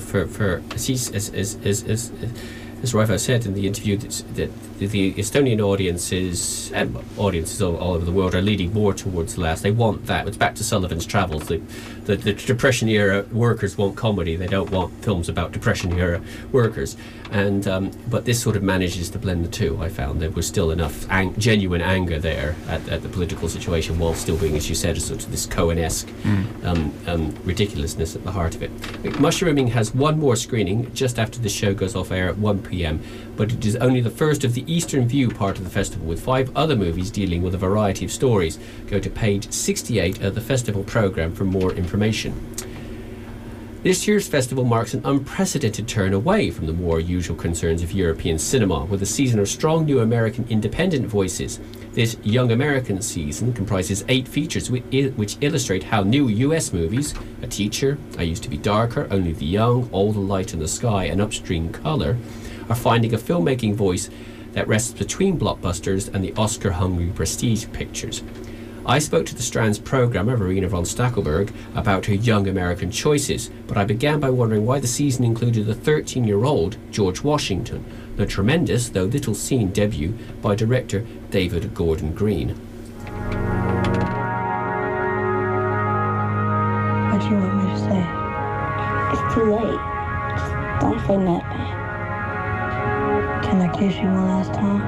as Rivo said in the interview, that the Estonian audiences and audiences all over the world are leading more towards the last. They want that. It's back to Sullivan's Travels. The Depression era workers want comedy. They don't want films about Depression era workers. And but this sort of manages to blend the two. I found there was still enough genuine anger there at the political situation, while still being, as you said, a sort of this Coen-esque ridiculousness at the heart of it. Mushrooming has one more screening just after the show goes off air at 1 p.m, but it is only the first of the Eastern View part of the festival, with 5 other movies dealing with a variety of stories. Go to page 68 of the festival programme for more information. This year's festival marks an unprecedented turn away from the more usual concerns of European cinema, with a season of strong new American independent voices. This Young American season comprises 8 features which illustrate how new US movies, A Teacher, I Used to Be Darker, Only the Young, All the Light in the Sky, and Upstream Color, are finding a filmmaking voice that rests between blockbusters and the Oscar-hungry prestige pictures. I spoke to the Strand's programmer, Verena von Stackelberg, about her young American choices, but I began by wondering why the season included a 13-year-old George Washington, the tremendous, though little-seen debut by director David Gordon Green. What do you want me to say? It's too late. Just don't say nothing. Can I kiss you one last time?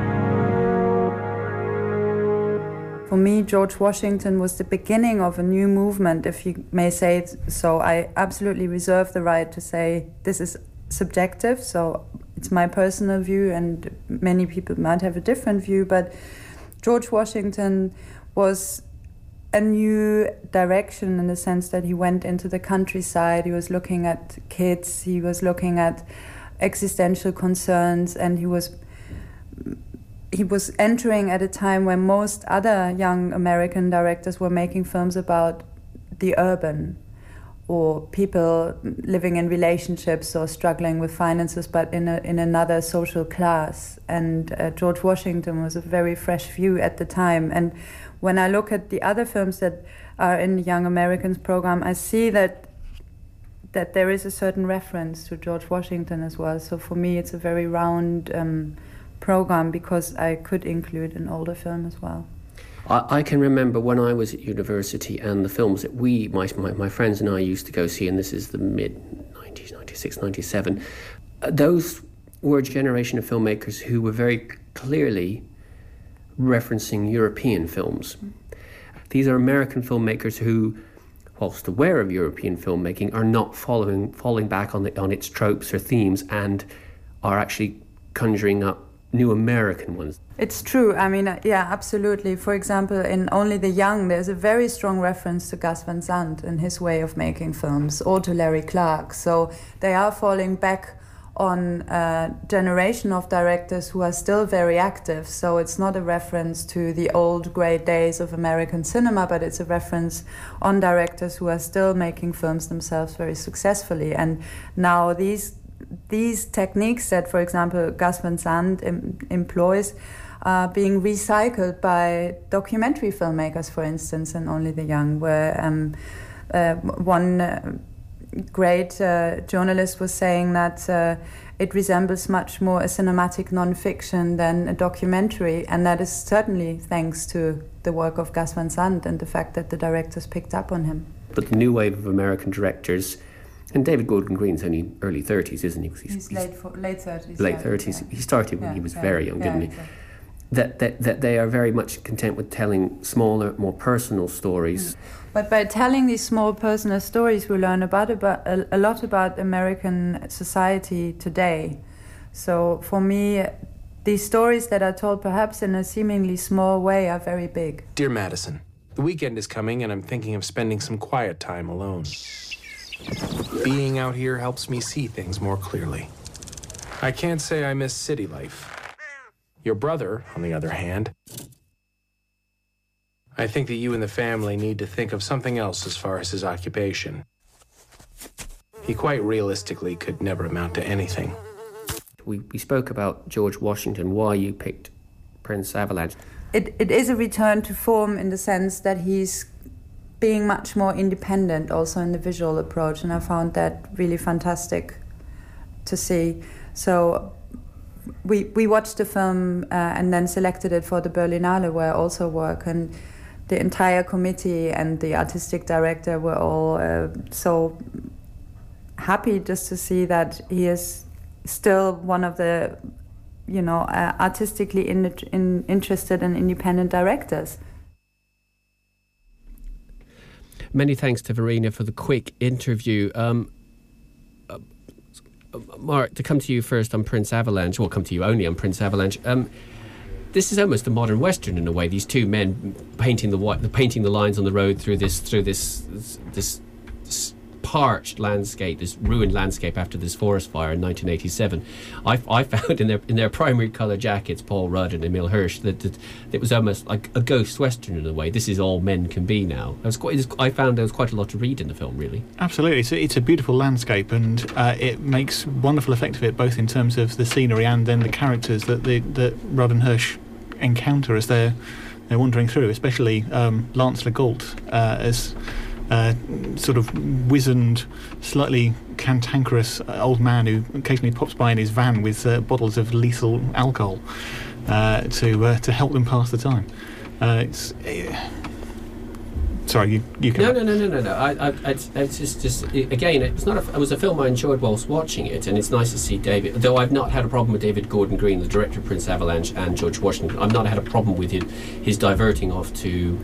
For me, George Washington was the beginning of a new movement, if you may say it so. I absolutely reserve the right to say this is subjective, so it's my personal view, and many people might have a different view, but George Washington was a new direction in the sense that he went into the countryside, he was looking at kids, he was looking at existential concerns, and he was entering at a time when most other young American directors were making films about the urban or people living in relationships or struggling with finances, but in another social class. And George Washington was a very fresh view at the time. And when I look at the other films that are in the Young Americans program, I see that there is a certain reference to George Washington as well. So for me, it's a very round program because I could include an older film as well. I can remember when I was at university and the films that my friends and I used to go see, and this is the mid-90s, 96, 97, those were a generation of filmmakers who were very clearly referencing European films. These are American filmmakers who, whilst aware of European filmmaking, are not falling back on its tropes or themes and are actually conjuring up new American ones. It's true. I mean, yeah, absolutely. For example, in Only the Young, there's a very strong reference to Gus Van Sant and his way of making films, or to Larry Clark. So they are falling back on a generation of directors who are still very active. So it's not a reference to the old great days of American cinema, but it's a reference on directors who are still making films themselves very successfully. And now these techniques that, for example, Gus Van Sant employs are being recycled by documentary filmmakers, for instance, in Only the Young, where one great journalist was saying that it resembles much more a cinematic non-fiction than a documentary, and that is certainly thanks to the work of Gus Van Sant and the fact that the directors picked up on him. But the new wave of American directors, and David Gordon Green's only early 30s, isn't he? He's late 30s. Late 30s. Yeah. He started when he was very young, didn't he? Exactly. That they are very much content with telling smaller, more personal stories. But by telling these small personal stories, we learn about a lot about American society today. So for me, these stories that are told perhaps in a seemingly small way are very big. Dear Madison, the weekend is coming and I'm thinking of spending some quiet time alone. Being out here helps me see things more clearly. I can't say I miss city life. Your brother, on the other hand, I think that you and the family need to think of something else as far as his occupation. He quite realistically could never amount to anything. We spoke about George Washington, why you picked Prince Avalanche. It is a return to form in the sense that he's being much more independent also in the visual approach, and I found that really fantastic to see. So we watched the film and then selected it for the Berlinale, where I also work, and the entire committee and the artistic director were all so happy just to see that he is still one of the, artistically interested and independent directors. Many thanks to Verena for the quick interview. Mark, to come to you first on Prince Avalanche, well, come to you only on Prince Avalanche. This is almost a modern western in a way. These two men painting the lines on the road through this parched landscape, this ruined landscape after this forest fire in 1987. I found in their primary colour jackets, Paul Rudd and Emile Hirsch, that it was almost like a ghost western in a way. This is all men can be now. I found there was quite a lot to read in the film, really. Absolutely, it's a beautiful landscape, and it makes wonderful effect of it, both in terms of the scenery and then the characters that Rudd and Hirsch encounter as they're wandering through, especially Lance Legault as sort of wizened, slightly cantankerous old man who occasionally pops by in his van with bottles of lethal alcohol to help them pass the time. Sorry, you can. No. It's just again, it was a film I enjoyed whilst watching it, and it's nice to see David. Though I've not had a problem with David Gordon Green, the director of Prince Avalanche, and George Washington. I've not had a problem with his diverting off to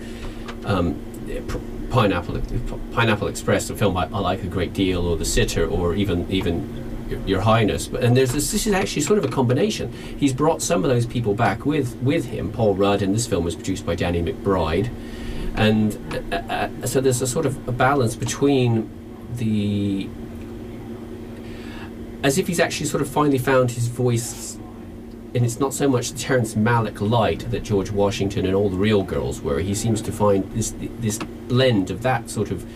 Pineapple Express, a film I like a great deal, or The Sitter, or even Your Highness. And this is actually sort of a combination. He's brought some of those people back with him. Paul Rudd in this film was produced by Danny McBride. And so there's a sort of a balance between as if he's actually sort of finally found his voice, and it's not so much the Terrence Malick light that George Washington and All the Real Girls were. He seems to find this blend of that sort of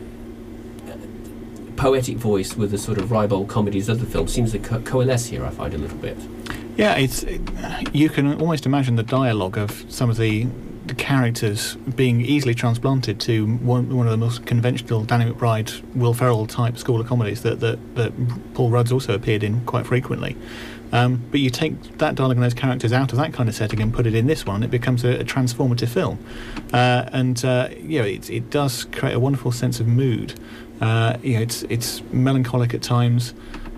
poetic voice with the sort of ribald comedies of the film seems to coalesce here, I find, a little bit. Yeah, you can almost imagine the dialogue of some of the characters being easily transplanted to one of the most conventional Danny McBride, Will Ferrell type school of comedies that Paul Rudd's also appeared in quite frequently. But you take that dialogue and those characters out of that kind of setting and put it in this one, it becomes a transformative film. It does create a wonderful sense of mood. It's melancholic at times.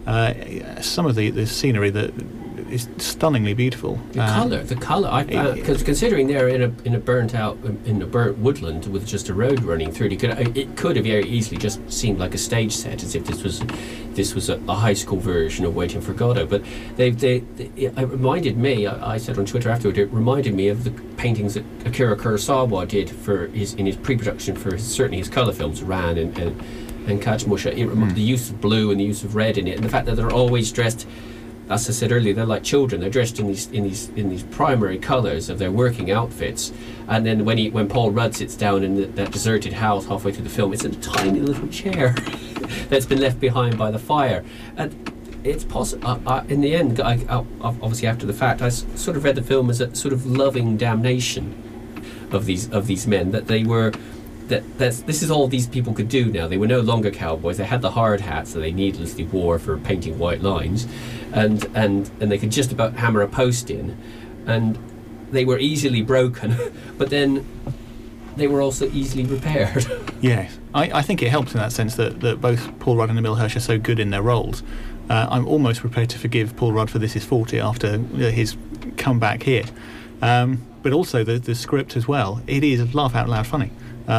Some of the scenery that is stunningly beautiful. The colour. Because considering they're in a burnt woodland with just a road running through, it could have very easily just seemed like a stage set, as if this was a high school version of Waiting for Godot. But it reminded me. I said on Twitter afterward, it reminded me of the paintings that Akira Kurosawa did in his pre-production for certainly his colour films, Ran and Kagemusha. The use of blue and the use of red in it, and the fact that they're always dressed. As I said earlier, they're like children. They're dressed in these primary colours of their working outfits. And then when Paul Rudd sits down in that deserted house halfway through the film, it's in a tiny little chair that's been left behind by the fire. And it's possible. In the end, I obviously after the fact, I sort of read the film as a sort of loving damnation of these men, that they were. This is all these people could do now. They were no longer cowboys. They had the hard hats that they needlessly wore for painting white lines, and they could just about hammer a post in, and they were easily broken, but then they were also easily repaired. Yes, I think it helps in that sense that both Paul Rudd and Emile Hirsch are so good in their roles. I'm almost prepared to forgive Paul Rudd for This Is 40 after his comeback here. But also the script as well. It is laugh out loud funny.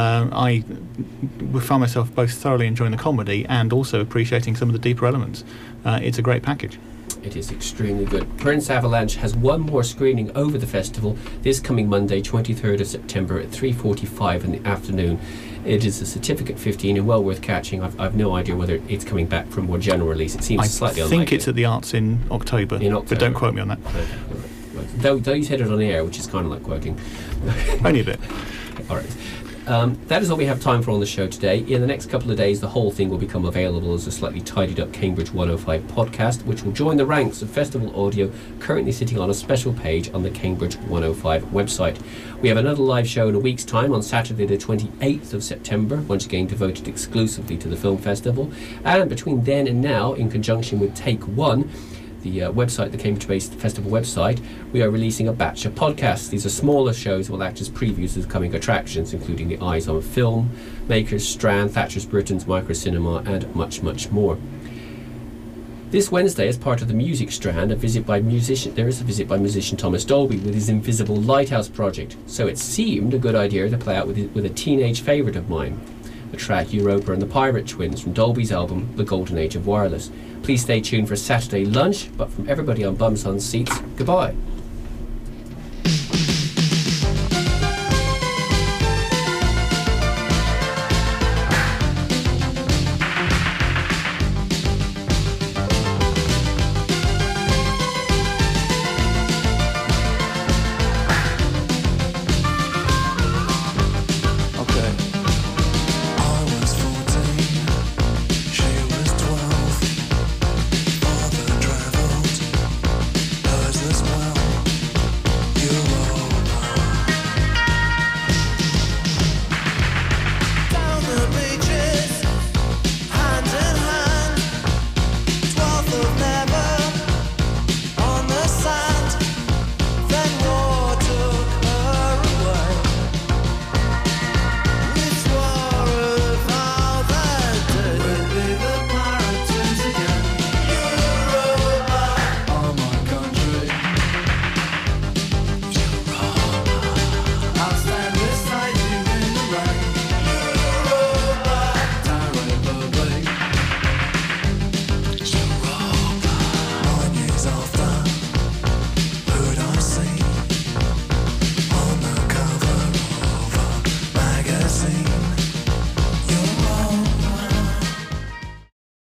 I found myself both thoroughly enjoying the comedy and also appreciating some of the deeper elements. It's a great package. It is extremely good. Prince Avalanche has one more screening over the festival this coming Monday, 23rd of September at 3:45 in the afternoon. It is a certificate 15 and well worth catching. I've no idea whether it's coming back for a more general release. It seems slightly unlikely. I think it's at the Arts in October, but don't quote me on that. Okay. Though you said it on the air, which is kind of like quoting. Only a bit. All right. That is all we have time for on the show today. In the next couple of days, the whole thing will become available as a slightly tidied up Cambridge 105 podcast, which will join the ranks of festival audio currently sitting on a special page on the Cambridge 105 website. We have another live show in a week's time on Saturday the 28th of September, once again devoted exclusively to the film festival. And between then and now, in conjunction with Take One, the website, the Cambridge-based festival website, we are releasing a batch of podcasts. These are smaller shows that will act as previews of coming attractions, including the Eyes on Film, Makers, Strand, Thatcher's Britain's Microcinema, and much, much more. This Wednesday, as part of the Music Strand, there is a visit by musician Thomas Dolby with his Invisible Lighthouse project. So it seemed a good idea to play out with a teenage favourite of mine, the track Europa and the Pirate Twins from Dolby's album The Golden Age of Wireless. Please stay tuned for Saturday lunch, but from everybody on Bums on Seats, goodbye.